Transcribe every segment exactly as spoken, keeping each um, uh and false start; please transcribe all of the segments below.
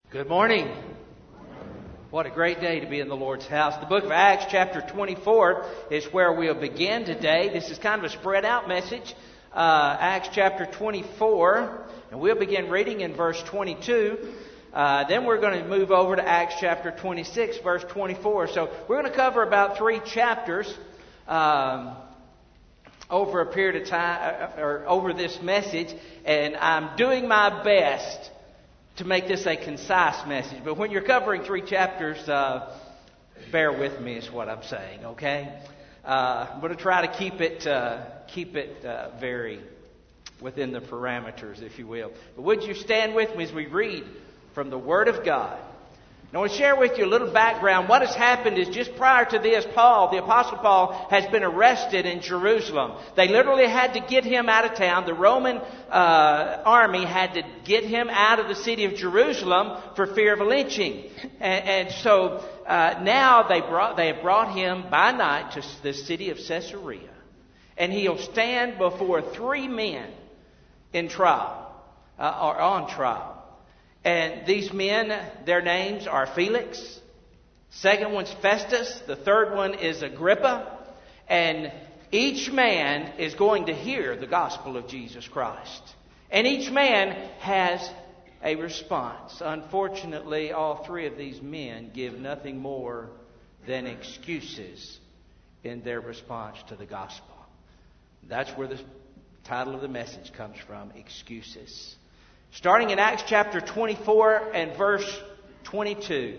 Good morning. What a great day to be in the Lord's house. The book of Acts chapter twenty-four is where we'll begin today. This is kind of a spread out message. Uh, Acts chapter twenty-four, and we'll begin reading in verse twenty-two. Uh, then we're going to move over to Acts chapter twenty-six, verse twenty-four. So we're going to cover about three chapters um, over a period of time, or over this message, and I'm doing my best to make this a concise message. But when you're covering three chapters, uh, bear with me is what I'm saying, okay? Uh, I'm going to try to keep it uh, keep it uh, very within the parameters, if you will. But would you stand with me as we read from the Word of God? And I want to share with you a little background. What has happened is just prior to this, Paul, the Apostle Paul, has been arrested in Jerusalem. They literally had to get him out of town. The Roman uh, army had to get him out of the city of Jerusalem for fear of a lynching. And, and so uh, now they brought they have brought him by night to the city of Caesarea. And he'll stand before three men in trial, uh, or on trial. And these men, their names are Felix. Second one's Festus. The third one is Agrippa. And each man is going to hear the gospel of Jesus Christ. And each man has a response. Unfortunately, all three of these men give nothing more than excuses in their response to the gospel. That's where the title of the message comes from, excuses. Starting in Acts chapter twenty-four and verse twenty-two.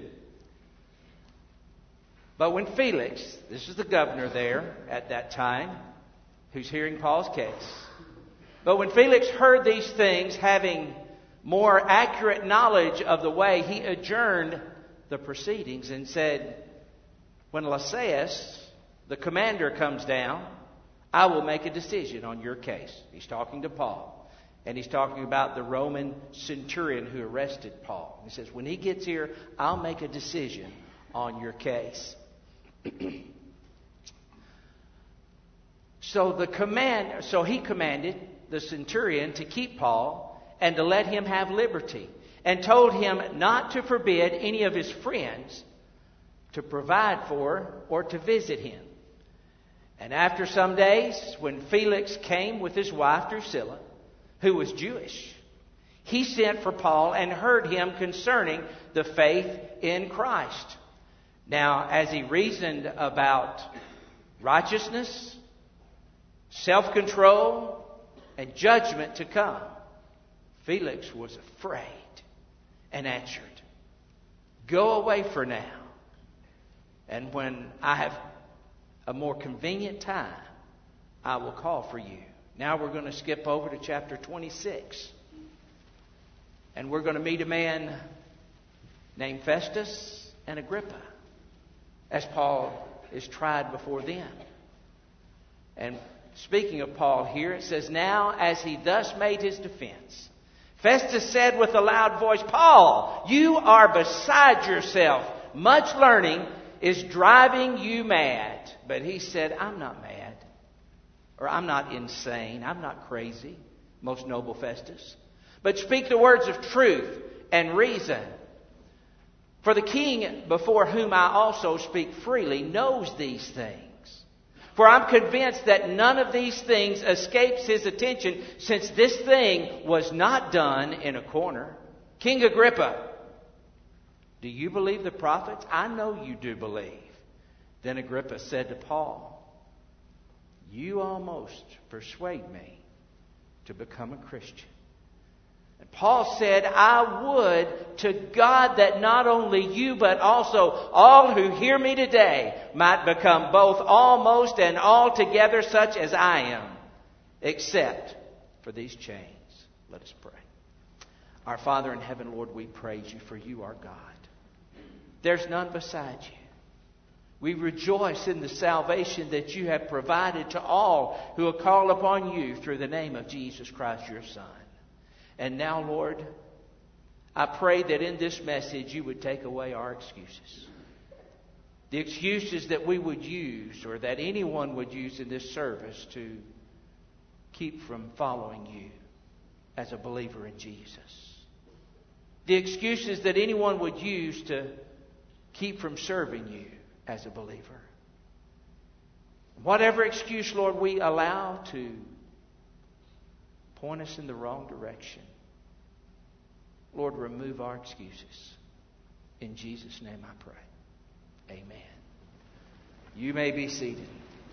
But when Felix, this is the governor there at that time, who's hearing Paul's case. But when Felix heard these things, having more accurate knowledge of the way, he adjourned the proceedings and said, when Lysias, the commander, comes down, I will make a decision on your case. He's talking to Paul. And he's talking about the Roman centurion who arrested Paul. He says, when he gets here, I'll make a decision on your case. so the command, so he commanded the centurion to keep Paul and to let him have liberty, and told him not to forbid any of his friends to provide for or to visit him. And after some days, when Felix came with his wife Drusilla, who was Jewish, he sent for Paul and heard him concerning the faith in Christ. Now, as he reasoned about righteousness, self-control, and judgment to come, Felix was afraid and answered, go away for now, and when I have a more convenient time, I will call for you. Now we're going to skip over to chapter twenty-six. And we're going to meet a man named Festus and Agrippa as Paul is tried before them. And speaking of Paul here, it says, now as he thus made his defense, Festus said with a loud voice, Paul, you are beside yourself. Much learning is driving you mad. But he said, I'm not mad. Or I'm not insane. I'm not crazy, most noble Festus. But speak the words of truth and reason. For the king before whom I also speak freely knows these things. For I'm convinced that none of these things escapes his attention, since this thing was not done in a corner. King Agrippa, do you believe the prophets? I know you do believe. Then Agrippa said to Paul, you almost persuade me to become a Christian. And Paul said, I would to God that not only you, but also all who hear me today might become both almost and altogether such as I am, except for these chains. Let us pray. Our Father in heaven, Lord, we praise you, for you are God. There's none beside you. We rejoice in the salvation that you have provided to all who will call upon you through the name of Jesus Christ, your Son. And now, Lord, I pray that in this message you would take away our excuses. The excuses that we would use, or that anyone would use in this service to keep from following you as a believer in Jesus. the excuses that anyone would use to keep from serving you as a believer. Whatever excuse, Lord, we allow to point us in the wrong direction, Lord, remove our excuses. In Jesus' name I pray. Amen. You may be seated.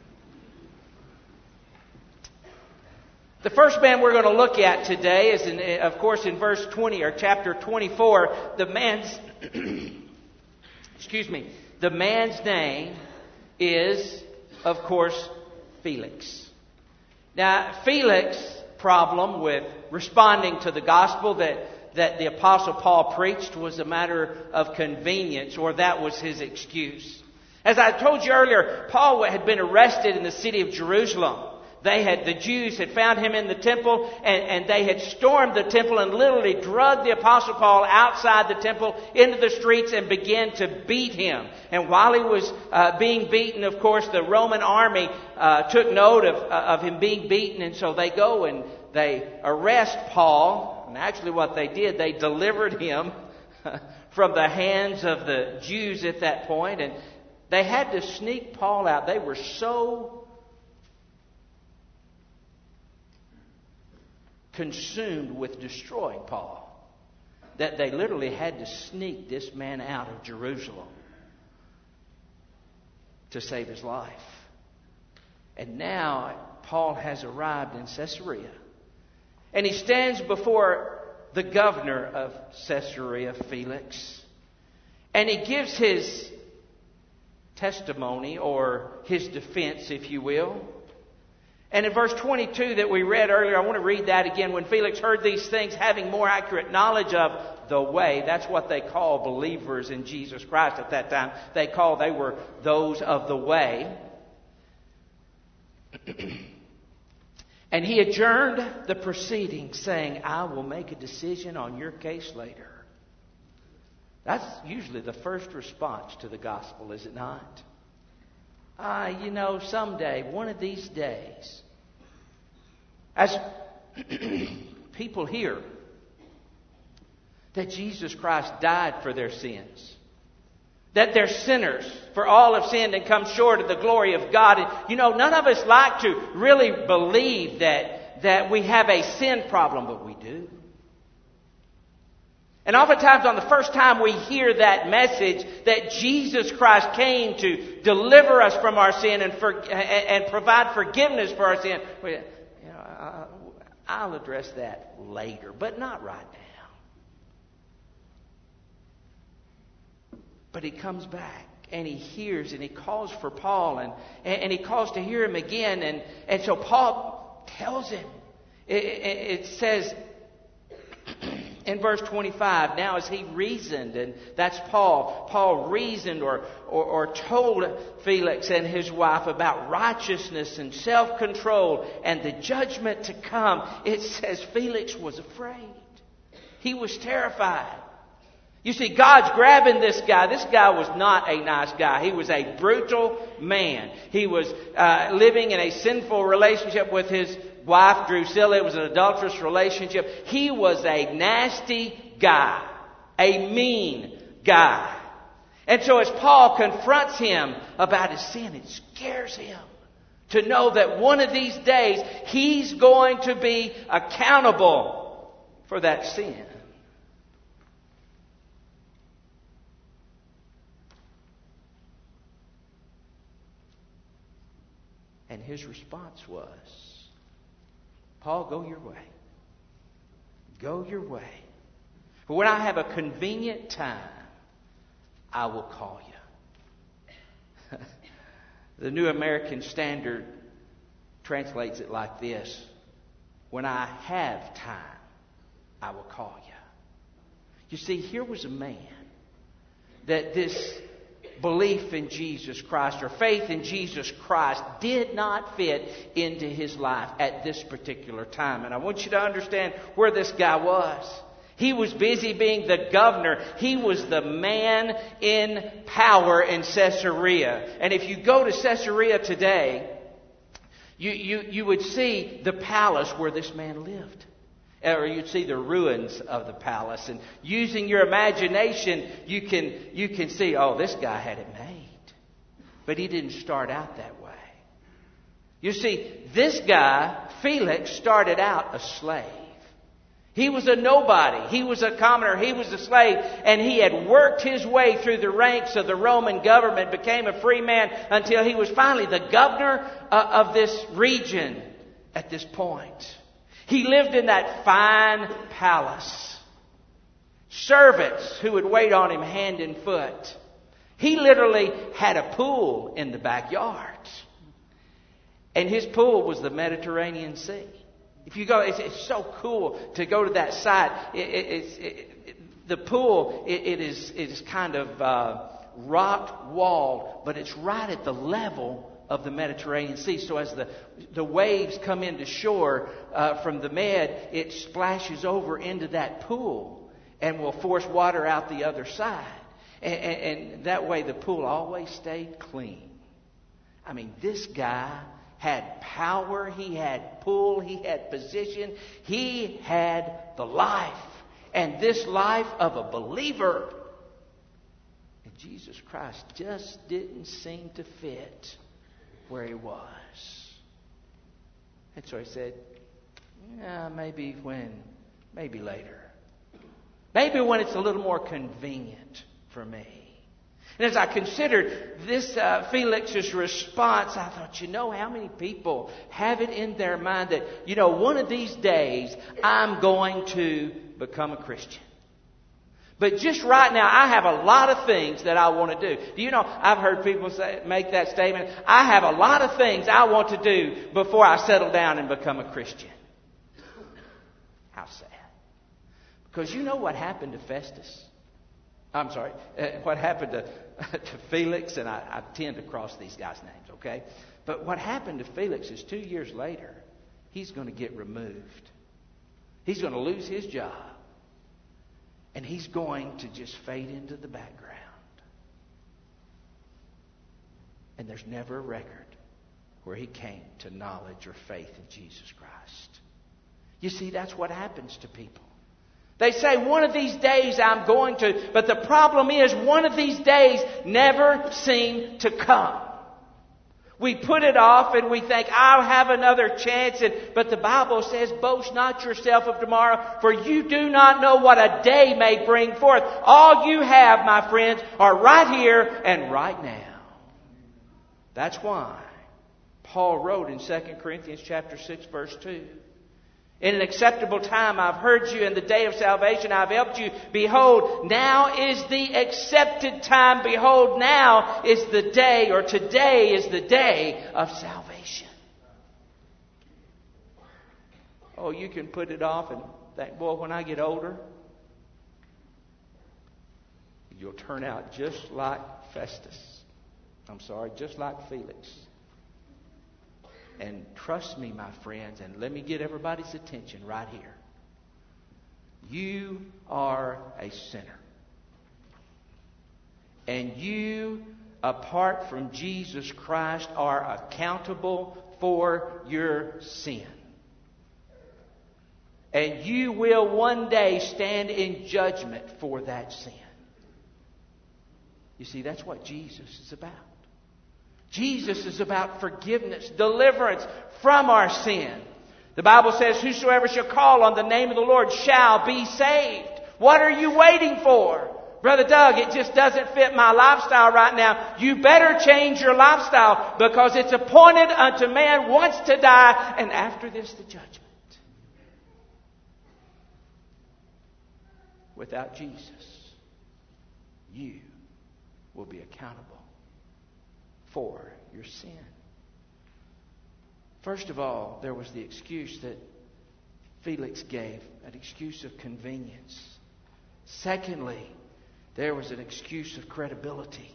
The first man we're going to look at today is, in, of course, in verse twenty or chapter twenty-four. The man's, excuse me, the man's name is, of course, Felix. Now, Felix's problem with responding to the gospel that that the Apostle Paul preached was a matter of convenience, or that was his excuse. As I told you earlier, Paul had been arrested in the city of Jerusalem. They had, the Jews had found him in the temple, and, and they had stormed the temple and literally dragged the Apostle Paul outside the temple into the streets and began to beat him. And while he was uh, being beaten, of course, the Roman army uh, took note of, uh, of him being beaten, and so they go and they arrest Paul. And actually what they did, they delivered him from the hands of the Jews at that point, and they had to sneak Paul out. They were so consumed with destroying Paul that they literally had to sneak this man out of Jerusalem to save his life. And now Paul has arrived in Caesarea, and he stands before the governor of Caesarea, Felix, and he gives his testimony, or his defense, if you will. And in verse twenty-two that we read earlier, I want to read that again. When Felix heard these things, having more accurate knowledge of the way, that's what they call believers in Jesus Christ at that time. They call, they were those of the way. And he adjourned the proceedings, saying, I will make a decision on your case later. That's usually the first response to the gospel, is it not? Ah, uh, you know, someday, one of these days, as people hear that Jesus Christ died for their sins, that they're sinners, for all have sinned and come short of the glory of God. And, you know, none of us like to really believe that, that we have a sin problem, but we do. And oftentimes on the first time we hear that message that Jesus Christ came to deliver us from our sin and for, and provide forgiveness for our sin, we, you know, I'll address that later, but not right now. But he comes back and he hears and he calls for Paul, and, and he calls to hear him again. And, and so Paul tells him, it, it, it says in verse twenty-five, now as he reasoned, and that's Paul. Paul reasoned or, or, or told Felix and his wife about righteousness and self-control and the judgment to come. It says Felix was afraid. He was terrified. You see, God's grabbing this guy. This guy was not a nice guy. He was a brutal man. He was uh, living in a sinful relationship with his wife, Drusilla. It was an adulterous relationship. He was a nasty guy, a mean guy. And so as Paul confronts him about his sin, it scares him to know that one of these days he's going to be accountable for that sin. And his response was, Paul, go your way. Go your way. But when I have a convenient time, I will call you. The New American Standard translates it like this: when I have time, I will call you. You see, here was a man that this belief in Jesus Christ or faith in Jesus Christ did not fit into his life at this particular time. And I want you to understand where this guy was. He was busy being the governor. He was the man in power in Caesarea. And if you go to Caesarea today, you, you, you would see the palace where this man lived. Or you'd see the ruins of the palace. And using your imagination, you can, you can see, oh, this guy had it made. But he didn't start out that way. You see, this guy, Felix, started out a slave. He was a nobody. He was a commoner. He was a slave. And he had worked his way through the ranks of the Roman government, became a free man until he was finally the governor uh, of this region at this point. He lived in that fine palace. Servants who would wait on him hand and foot. He literally had a pool in the backyard. And his pool was the Mediterranean Sea. If you go, it's, it's so cool to go to that site. It, it, it's, it, it, the pool, it, it is it is kind of uh, rock walled, but it's right at the level of the Mediterranean Sea. So as the the waves come into shore uh, from the Med, it splashes over into that pool and will force water out the other side. And, and, and that way the pool always stayed clean. I mean, this guy had power, he had pull, he had position, he had the life. And this life of a believer. And Jesus Christ just didn't seem to fit where he was. And so he said, yeah, maybe when, maybe later. Maybe when it's a little more convenient for me. And as I considered this uh, Felix's response, I thought, you know how many people have it in their mind that, you know, one of these days I'm going to become a Christian. But just right now, I have a lot of things that I want to do. Do you know, I've heard people say, make that statement, I have a lot of things I want to do before I settle down and become a Christian. How sad. Because you know what happened to Festus? I'm sorry, uh, what happened to, to Felix, and I, I tend to cross these guys' names, okay? But what happened to Felix is two years later, he's going to get removed. He's going to lose his job. And he's going to just fade into the background. And there's never a record where he came to knowledge or faith in Jesus Christ. You see, that's what happens to people. They say, one of these days I'm going to, but the problem is one of these days never seem to come. We put it off and we think, I'll have another chance. And, but the Bible says, boast not yourself of tomorrow, for you do not know what a day may bring forth. All you have, my friends, are right here and right now. That's why Paul wrote in Second Corinthians chapter six, verse two. In an acceptable time I've heard you, in the day of salvation I've helped you. Behold, now is the accepted time. Behold, now is the day, or today is the day of salvation. Oh, you can put it off and think, boy, when I get older, you'll turn out just like Festus. I'm sorry, just like Felix. And trust me, my friends, and let me get everybody's attention right here. You are a sinner. And you, apart from Jesus Christ, are accountable for your sin. And you will one day stand in judgment for that sin. You see, that's what Jesus is about. Jesus is about forgiveness, deliverance from our sin. The Bible says, whosoever shall call on the name of the Lord shall be saved. What are you waiting for? Brother Doug, it just doesn't fit my lifestyle right now. You better change your lifestyle, because it's appointed unto man once to die, and after this the judgment. Without Jesus, you will be accountable for your sin. First of all, there was the excuse that Felix gave, an excuse of convenience. Secondly, there was an excuse of credibility.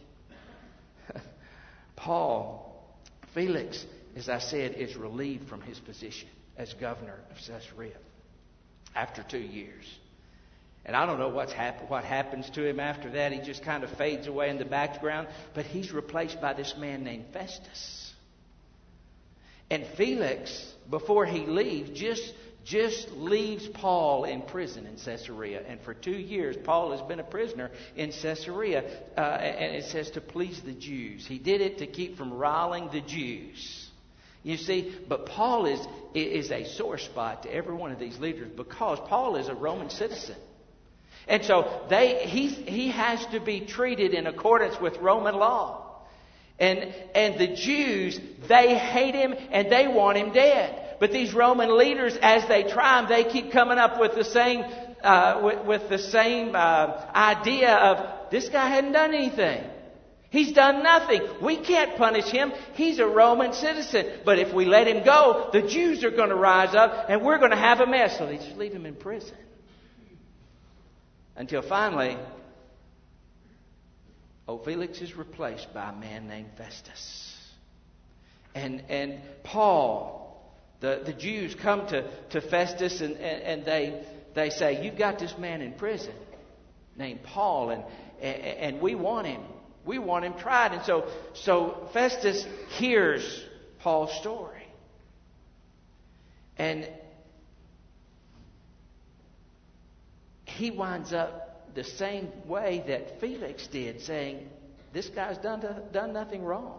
Paul, Felix, as I said, is relieved from his position as governor of Caesarea after two years. And I don't know what's hap- what happens to him after that. He just kind of fades away in the background. But he's replaced by this man named Festus. And Felix, before he leaves, just, just leaves Paul in prison in Caesarea. And for two years, Paul has been a prisoner in Caesarea. Uh, and it says to please the Jews. He did it to keep from riling the Jews. You see, but Paul is, is a sore spot to every one of these leaders because Paul is a Roman citizen. And so they, he, he has to be treated in accordance with Roman law. And, and the Jews, they hate him and they want him dead. But these Roman leaders, as they try him, they keep coming up with the same, uh, with, with the same uh, idea of this guy hadn't done anything. He's done nothing. We can't punish him. He's a Roman citizen. But if we let him go, the Jews are going to rise up and we're going to have a mess. So they just leave him in prison. Until finally, old Felix is replaced by a man named Festus. And, and Paul... The, the Jews come to, to Festus and, and, and they they say, you've got this man in prison named Paul and, and, and we want him. We want him tried. And so, so Festus hears Paul's story. And he winds up the same way that Felix did, saying, this guy's done, done nothing wrong.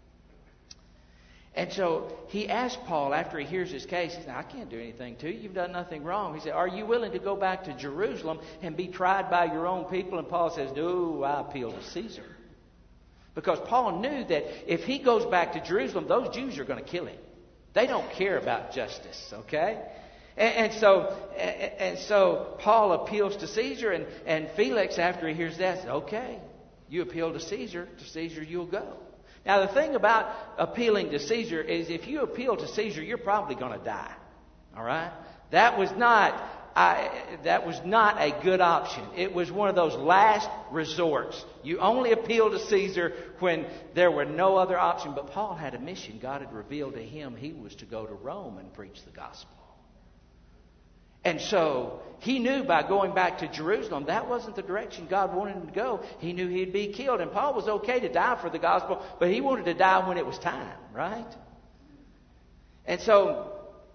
And so he asked Paul after he hears his case, he said, I can't do anything to you. You've done nothing wrong. He said, are you willing to go back to Jerusalem and be tried by your own people? And Paul says, no, I appeal to Caesar. Because Paul knew that if he goes back to Jerusalem, those Jews are going to kill him. They don't care about justice, okay? And, and so and, and so Paul appeals to Caesar, and, and Felix, after he hears that, says, okay, you appeal to Caesar. To Caesar you'll go. Now, the thing about appealing to Caesar is if you appeal to Caesar, you're probably going to die. All right? That was not I, that was not a good option. It was one of those last resorts. You only appeal to Caesar when there were no other option. But Paul had a mission. God had revealed to him he was to go to Rome and preach the gospel. And so he knew by going back to Jerusalem, that wasn't the direction God wanted him to go. He knew he'd be killed. And Paul was okay to die for the gospel, but he wanted to die when it was time, right? And so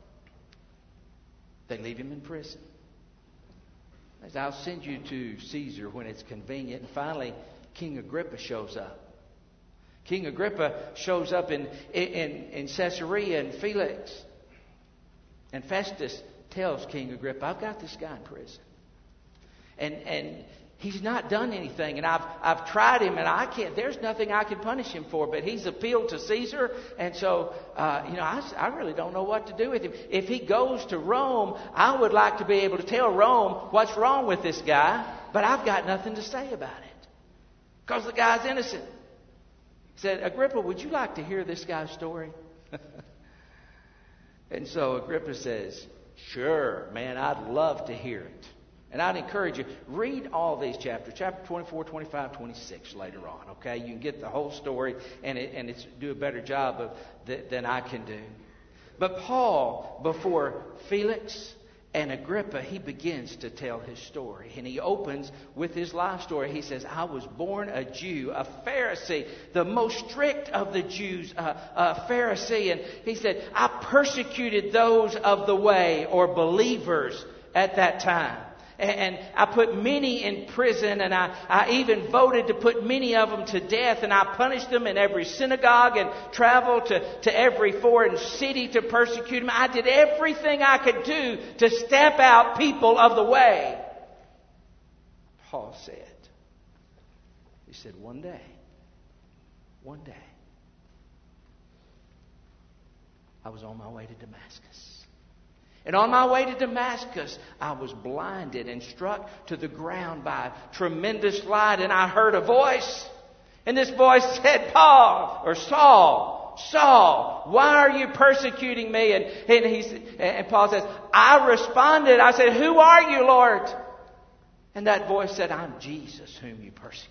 they leave him in prison. As I'll send you to Caesar when it's convenient. And finally, King Agrippa shows up. King Agrippa shows up in, in, in Caesarea, and Felix and Festus tells King Agrippa, I've got this guy in prison. And and he's not done anything. And I've I've tried him and I can't, there's nothing I can punish him for. But he's appealed to Caesar. And so, uh, you know, I, I really don't know what to do with him. If he goes to Rome, I would like to be able to tell Rome what's wrong with this guy. But I've got nothing to say about it. Because the guy's innocent. He said, Agrippa, would you like to hear this guy's story? And so Agrippa says, sure, man, I'd love to hear it. And I'd encourage you, read all these chapters, chapter twenty-four, twenty-five, twenty-six later on, okay? You can get the whole story and it, and it's do a better job of th- than I can do. But Paul, before Felix and Agrippa, he begins to tell his story. And he opens with his life story. He says, I was born a Jew, a Pharisee, the most strict of the Jews, uh, a Pharisee. And he said, I persecuted those of the way, or believers, at that time. And I put many in prison, and I, I even voted to put many of them to death. And I punished them in every synagogue and traveled to, to every foreign city to persecute them. I did everything I could do to stamp out people of the way. Paul said, he said, one day, one day, I was on my way to Damascus. And on my way to Damascus, I was blinded and struck to the ground by a tremendous light. And I heard a voice. And this voice said, Paul, or Saul, Saul, why are you persecuting me? And, and, he, and Paul says, I responded. I said, who are you, Lord? And that voice said, I'm Jesus whom you persecute.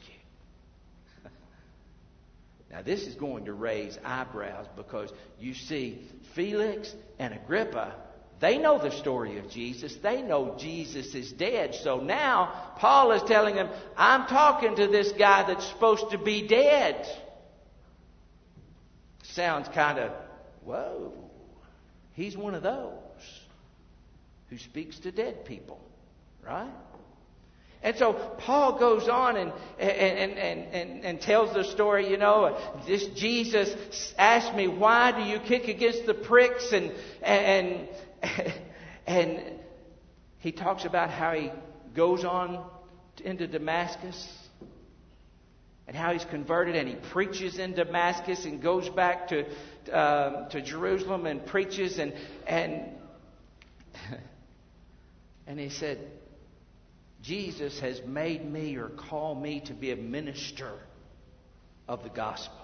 Now, this is going to raise eyebrows because you see, Felix and Agrippa, they know the story of Jesus. They know Jesus is dead. So now Paul is telling them, I'm talking to this guy that's supposed to be dead. Sounds kind of, whoa, he's one of those. who speaks to dead people. Right? And so Paul goes on and, and, and, and, and tells the story, you know, this Jesus asked me, why do you kick against the pricks? And, and, and he talks about how he goes on into Damascus and how he's converted, and he preaches in Damascus and goes back to, um, to Jerusalem and preaches. And, and, and he said, Jesus has made me or called me to be a minister of the gospel.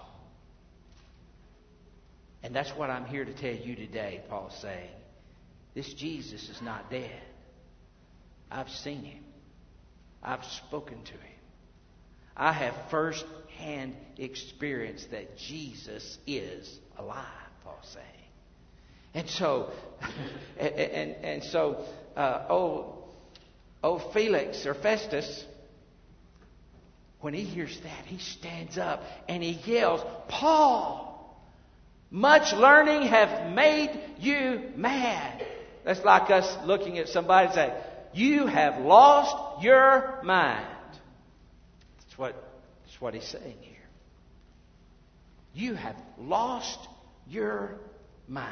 And that's what I'm here to tell you today, Paul's saying. This Jesus is not dead. I've seen him. I've spoken to him. I have first-hand experience that Jesus is alive, Paul's saying. And so, and, and, and so, uh, oh, Oh, Felix or Festus, when he hears that, he stands up and he yells, Paul, much learning have made you mad. That's like us looking at somebody and saying, you have lost your mind. That's what, that's what he's saying here. You have lost your mind.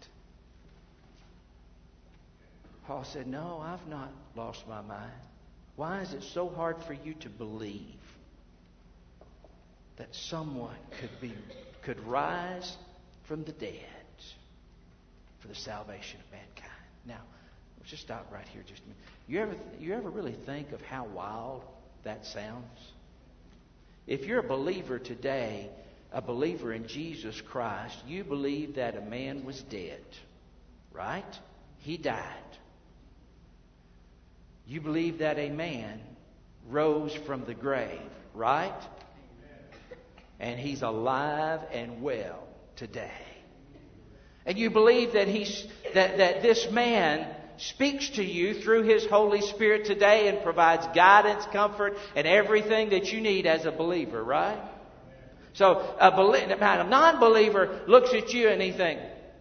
Paul said, no, I've not lost my mind. Why is it so hard for you to believe that someone could be could rise from the dead for the salvation of mankind? Now, let's just stop right here just a minute. You ever you ever really think of how wild that sounds? If you're a believer today, a believer in Jesus Christ, you believe that a man was dead, right? He died. You believe that a man rose from the grave, right? And he's alive and well today. And you believe that he's that, that this man speaks to you through his Holy Spirit today and provides guidance, comfort, and everything that you need as a believer, right? So a, a non-believer looks at you and he thinks,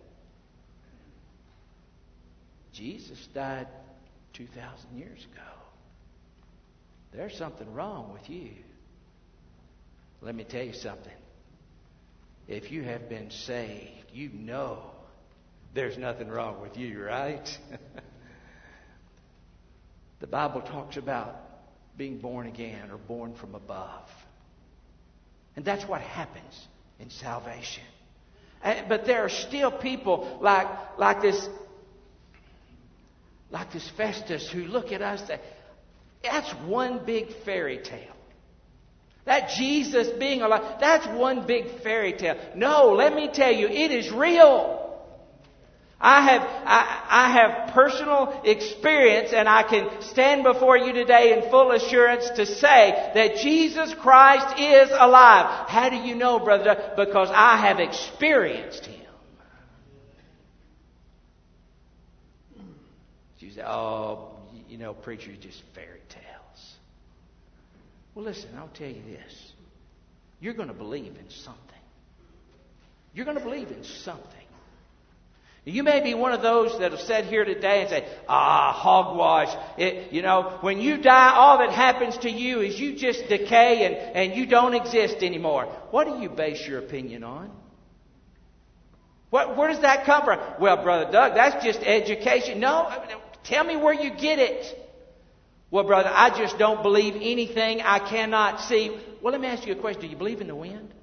Jesus died two thousand years ago. There's something wrong with you. Let me tell you something. If you have been saved, you know there's nothing wrong with you, right? The Bible talks about being born again or born from above. And that's what happens in salvation. But there are still people like, like this Like this Festus who look at us and say, that's one big fairy tale. That Jesus being alive, that's one big fairy tale. No, let me tell you, it is real. I have I, I have personal experience, and I can stand before you today in full assurance to say that Jesus Christ is alive. How do you know, brother? Because I have experienced Him. You say, oh, you know, preacher, just fairy tales. Well, listen, I'll tell you this. You're going to believe in something. You're going to believe in something. You may be one of those that have sat here today and say, ah, hogwash. It, you know, when you die, all that happens to you is you just decay and, and you don't exist anymore. What do you base your opinion on? What, where does that come from? Well, Brother Doug, that's just education. No, tell me where you get it. Well, brother, I just don't believe anything I cannot see. Well, let me ask you a question. Do you believe in the wind?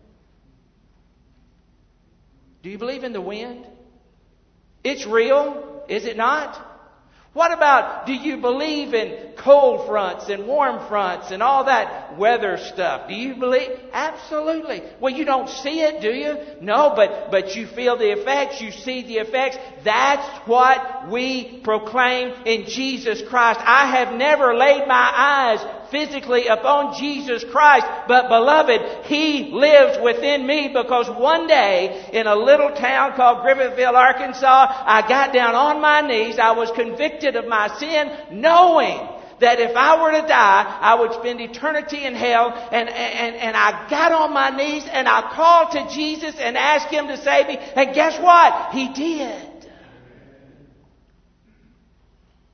Do you believe in the wind? It's real, is it not? What about, do you believe in cold fronts and warm fronts and all that weather stuff? Do you believe? Absolutely. Well, you don't see it, do you? No, but, but you feel the effects. You see the effects. That's what we proclaim in Jesus Christ. I have never laid my eyes physically upon Jesus Christ, but beloved, He lives within me, because one day in a little town called Griffithville, Arkansas, I got down on my knees. I was convicted of my sin, knowing that if I were to die, I would spend eternity in hell. And, and, and I got on my knees and I called to Jesus and asked Him to save me. And guess what? He did.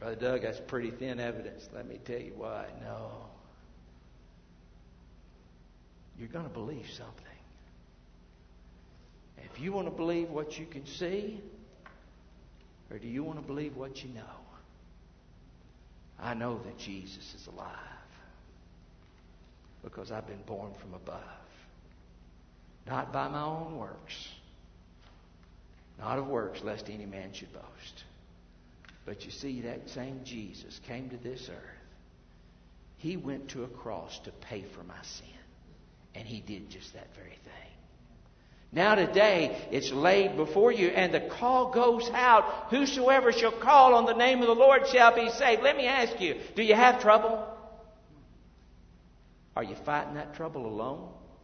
Brother Doug, that's pretty thin evidence. Let me tell you why. No. You're going to believe something. If you want to believe what you can see, or do you want to believe what you know? I know that Jesus is alive because I've been born from above. Not by my own works. Not of works, lest any man should boast. But you see, that same Jesus came to this earth. He went to a cross to pay for my sin. And He did just that very thing. Now today, it's laid before you, and the call goes out. Whosoever shall call on the name of the Lord shall be saved. Let me ask you, do you have trouble? Are you fighting that trouble alone?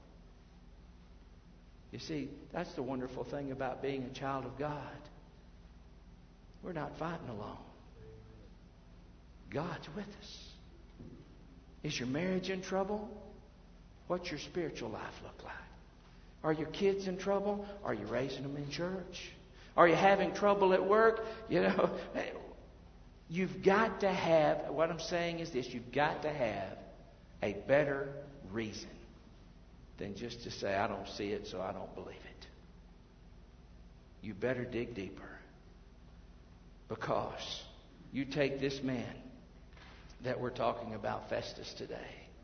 You see, that's the wonderful thing about being a child of God. We're not fighting alone. God's with us. Is your marriage in trouble? What's your spiritual life look like? Are your kids in trouble? Are you raising them in church? Are you having trouble at work? You know, you've got to have, what I'm saying is this, you've got to have a better reason than just to say, I don't see it, so I don't believe it. You better dig deeper. Because you take this man that we're talking about, Festus, today.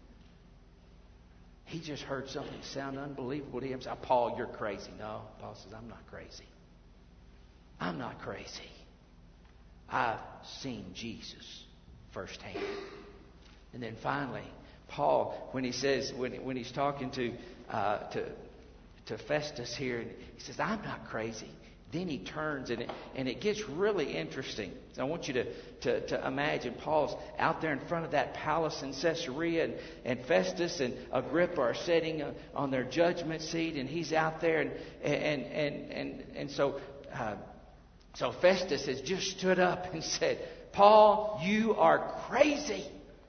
He just heard something sound unbelievable to him. Say, Paul, you're crazy. No, Paul says, I'm not crazy. I'm not crazy. I've seen Jesus firsthand. And then finally, Paul, when he says, when, when he's talking to, uh, to, to Festus here, he says, I'm not crazy. Then he turns and it, and it gets really interesting. So I want you to, to, to imagine Paul's out there in front of that palace in Caesarea, and, and Festus and Agrippa are sitting on their judgment seat, and he's out there, and and and and, and so uh, so Festus has just stood up and said, Paul, you are crazy.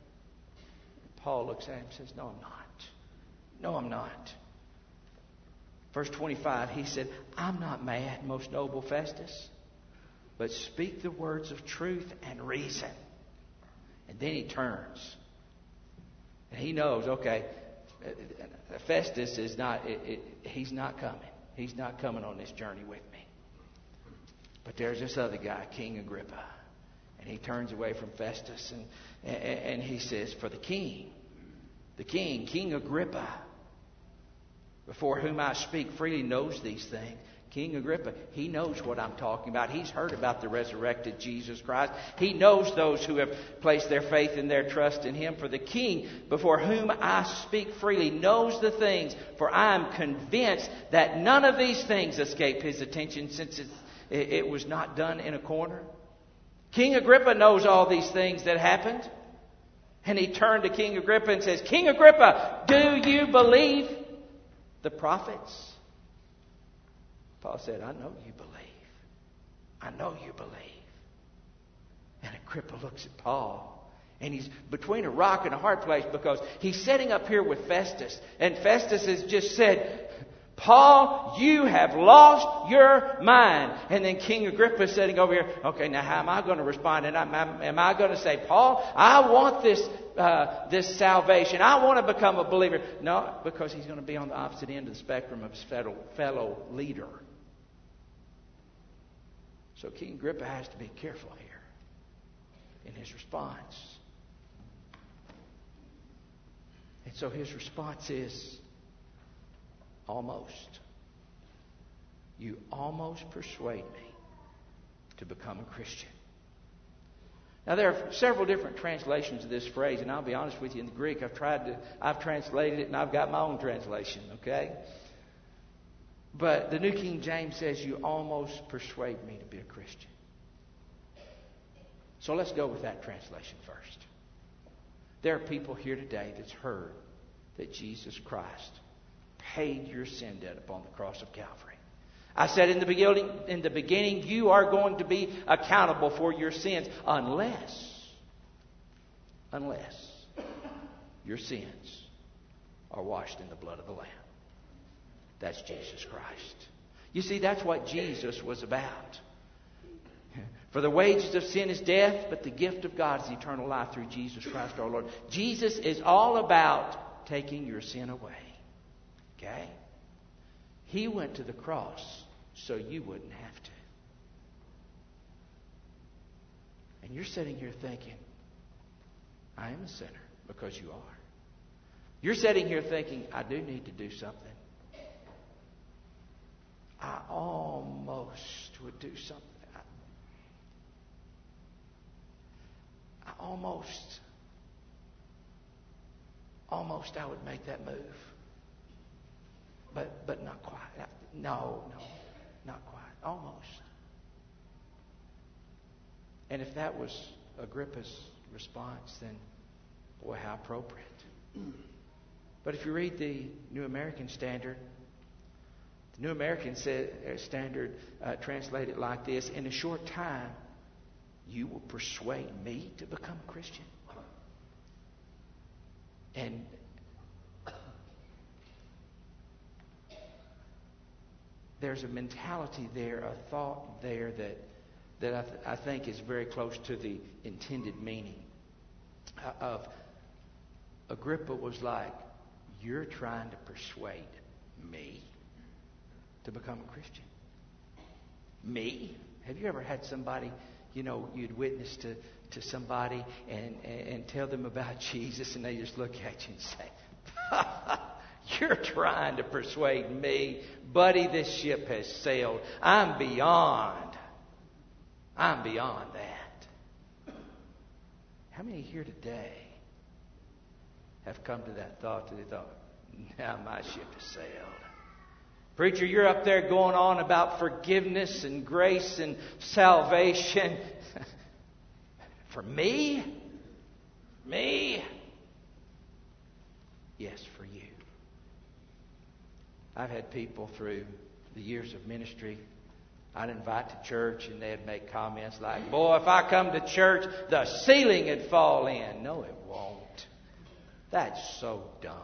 Paul looks at him and says, no, I'm not. No, I'm not. Verse twenty-five, he said, I'm not mad, most noble Festus, but speak the words of truth and reason. And then he turns. And he knows, okay, Festus is not, it, it, he's not coming. He's not coming on this journey with me. But there's this other guy, King Agrippa. And he turns away from Festus and, and, and he says, for the king, the king, King Agrippa, before whom I speak freely, knows these things. King Agrippa, he knows what I'm talking about. He's heard about the resurrected Jesus Christ. He knows those who have placed their faith and their trust in Him. For the king, before whom I speak freely, knows the things. For I am convinced that none of these things escape his attention, since it's, it was not done in a corner. King Agrippa knows all these things that happened. And he turned to King Agrippa and says, King Agrippa, do you believe the prophets? Paul said, I know you believe. I know you believe. And Agrippa looks at Paul. And he's between a rock and a hard place, because he's sitting up here with Festus. And Festus has just said, Paul, you have lost your mind. And then King Agrippa is sitting over here. Okay, now how am I going to respond? And I'm, I'm, am I going to say, Paul, I want this uh, this salvation. I want to become a believer. No, because he's going to be on the opposite end of the spectrum of his fellow, fellow leader. So King Agrippa has to be careful here in his response. And so his response is, almost. You almost persuade me to become a Christian. Now, there are several different translations of this phrase, and I'll be honest with you, in the Greek, I've tried to, I've translated it, and I've got my own translation, okay? But the New King James says, you almost persuade me to be a Christian. So let's go with that translation first. There are people here today that's heard that Jesus Christ paid your sin debt upon the cross of Calvary. I said in the beginning, in the beginning, you are going to be accountable for your sins unless, unless your sins are washed in the blood of the Lamb. That's Jesus Christ. You see, that's what Jesus was about. For the wages of sin is death, but the gift of God is eternal life through Jesus Christ our Lord. Jesus is all about taking your sin away. Okay? He went to the cross so you wouldn't have to. And you're sitting here thinking, I am a sinner, because you are. You're sitting here thinking, I do need to do something. I almost would do something. I, I almost, almost I would make that move. But but not quite. No, no, not quite. Almost. And if that was Agrippa's response, then boy, how appropriate. But if you read the New American Standard, the New American Standard uh, translated like this: in a short time, you will persuade me to become a Christian. And there's a mentality there, a thought there that that I, th- I think is very close to the intended meaning uh, of Agrippa was like, you're trying to persuade me to become a Christian? Me? Have you ever had somebody, you know, you'd witness to, to somebody and, and, and tell them about Jesus, and they just look at you and say, you're trying to persuade me? Buddy, this ship has sailed. I'm beyond. I'm beyond that. How many here today have come to that thought that they thought, now my ship has sailed? Preacher, you're up there going on about forgiveness and grace and salvation. For me? Me? Yes, for you. I've had people through the years of ministry I'd invite to church, and they'd make comments like, boy, if I come to church, the ceiling would fall in. No, it won't. That's so dumb.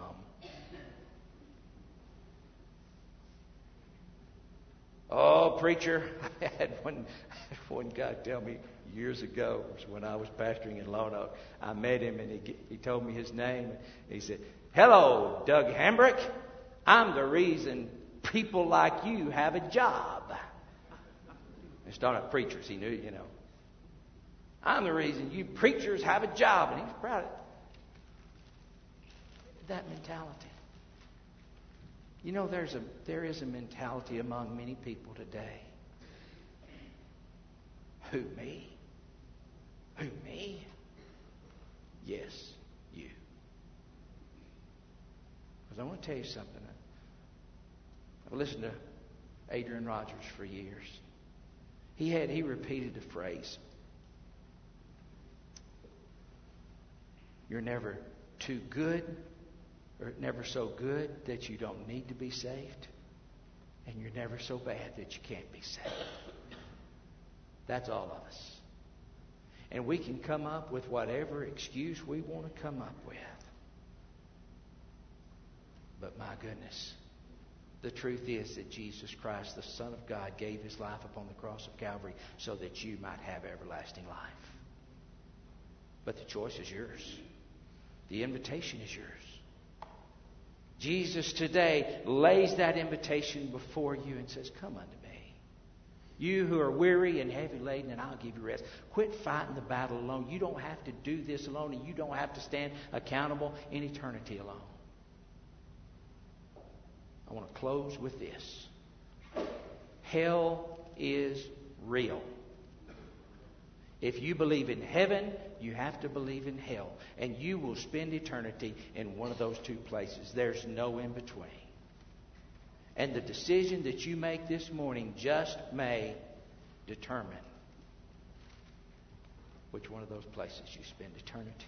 Oh, preacher, I had one, one guy tell me years ago, when I was pastoring in Lone Oak, I met him, and he, he told me his name. He said, hello, Doug Hambrick. I'm the reason people like you have a job. It's not a preachers, he knew, you know. I'm the reason you preachers have a job. And he was proud of that mentality. You know, there's a there is a mentality among many people today. Who, me? Who, me? Yes, you. Because I want to tell you something. I've listened to Adrian Rogers for years. He had he repeated the phrase, you're never too good or never so good that you don't need to be saved, and you're never so bad that you can't be saved. That's all of us. And we can come up with whatever excuse we want to come up with. But my goodness, the truth is that Jesus Christ, the Son of God, gave His life upon the cross of Calvary so that you might have everlasting life. But the choice is yours. The invitation is yours. Jesus today lays that invitation before you and says, come unto me. You who are weary and heavy laden, and I'll give you rest. Quit fighting the battle alone. You don't have to do this alone, and you don't have to stand accountable in eternity alone. I want to close with this. Hell is real. If you believe in heaven, you have to believe in hell. And you will spend eternity in one of those two places. There's no in between. And the decision that you make this morning just may determine which one of those places you spend eternity.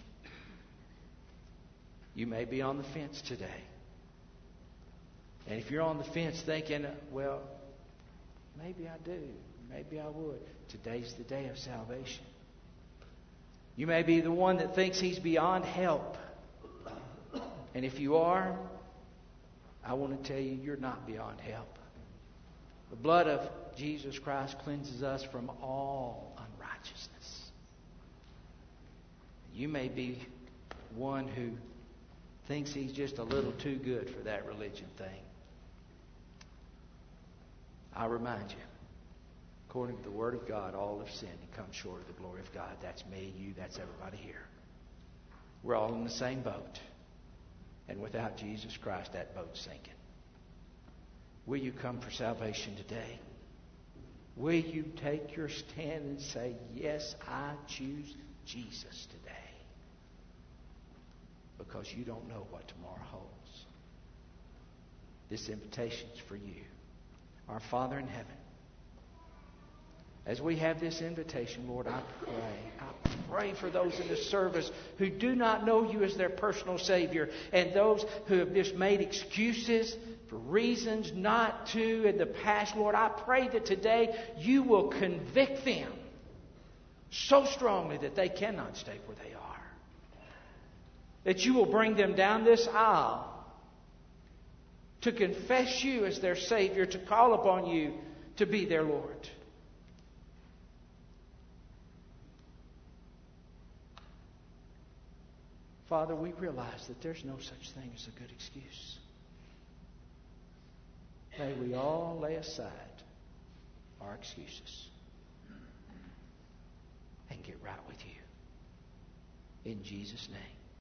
You may be on the fence today. And if you're on the fence thinking, well, maybe I do, maybe I would, today's the day of salvation. You may be the one that thinks he's beyond help. And if you are, I want to tell you, you're not beyond help. The blood of Jesus Christ cleanses us from all unrighteousness. righteousness. You may be one who thinks he's just a little too good for that religion thing. I remind you, according to the Word of God, all have sinned and come short of the glory of God. That's me, you, that's everybody here. We're all in the same boat. And without Jesus Christ, that boat's sinking. Will you come for salvation today? Will you take your stand and say, yes, I choose Jesus today? Because you don't know what tomorrow holds. This invitation's for you. Our Father in heaven, as we have this invitation, Lord, I pray, I pray for those in this service who do not know you as their personal Savior, and those who have just made excuses for reasons not to in the past. Lord, I pray that today you will convict them so strongly that they cannot stay where they are. That you will bring them down this aisle to confess you as their Savior, to call upon you to be their Lord. Father, we realize that there's no such thing as a good excuse. May we all lay aside our excuses and get right with you. In Jesus' name.